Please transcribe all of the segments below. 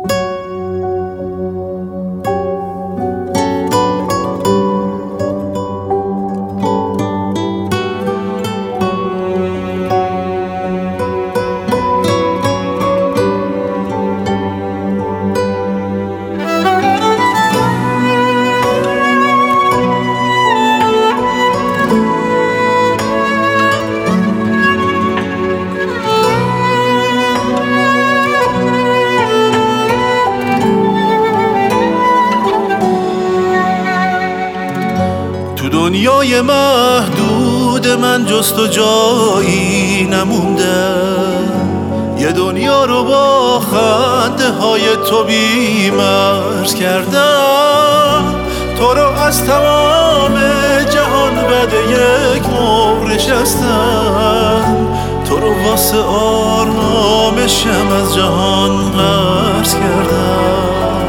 دنیای محدود من جز تو جایی نمونده، یه دنیا رو با خنده های تو بی‌مرز کردم. تو رو از تمام جهان بعد یک مهر نشستم، تو رو واسه آرامشم از جهان قرض کردم.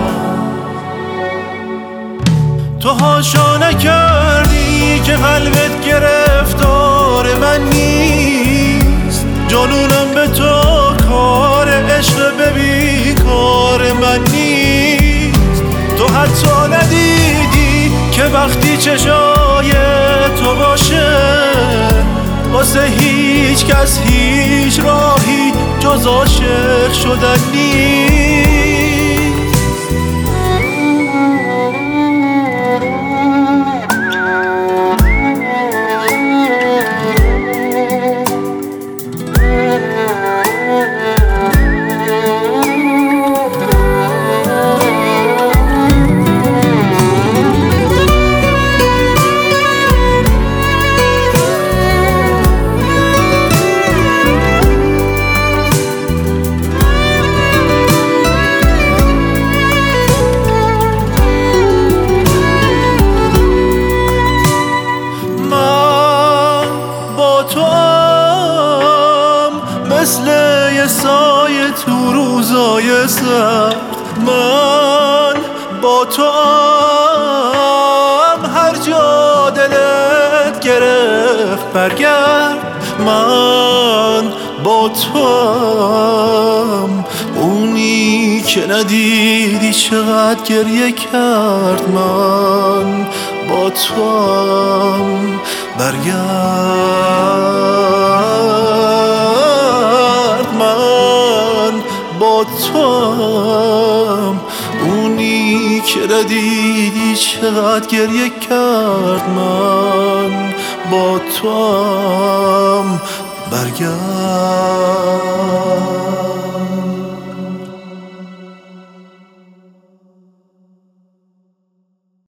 تو هاشا نکردی که قلبت گرفتار من نیست، جنونم به تو کار عشق ببی کار من نیست. تو حتی ندیدی که وقتی چشای تو باشه واسه هیچ کس هیچ راهی جز عاشق شدن نیست. مثل یه سایه تو روزای سرد، من با تو هر جا دلت گرفت برگرد. من با تو اونی که ندیدی چقدر گریه کرد. من با تو برگرد. من با تو اونی که ندیدی چقدر گریه کرد. من با تو برگرد.